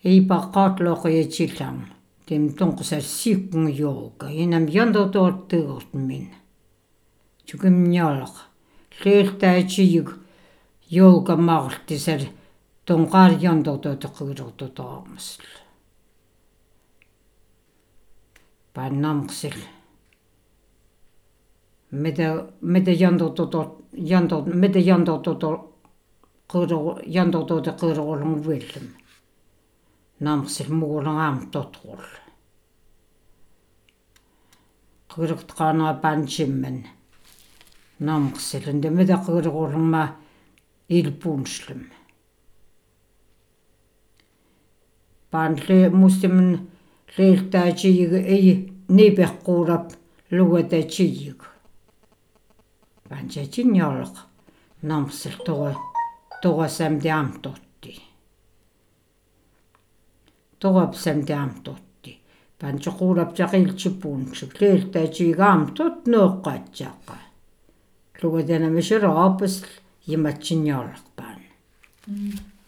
ei paqqaatloqiatillam tim tonqsassiikkun jouka inam yantotoortuurt min tukumnjalq leeltaatiyuk jouka martisel tonqaar yantototeqirortotaarmasl pannamqsil meta yantototeqirorlungvillum namqsil muulungaam totrul qirqtqaanaa pansimman namqsil meta qirqorlungma ilpunslum panle mustimn leeltaatiyuk ei niipeqquulap luuatatiyuk pansatinjalq namqsil toqasam tiamtotti toqapsam tiamtotti pansoquulap taqiltsipunksuk leeltaatiyugaam totneeqqaatsaaqqa luuatanamiseraapasl imatsinjalqpaan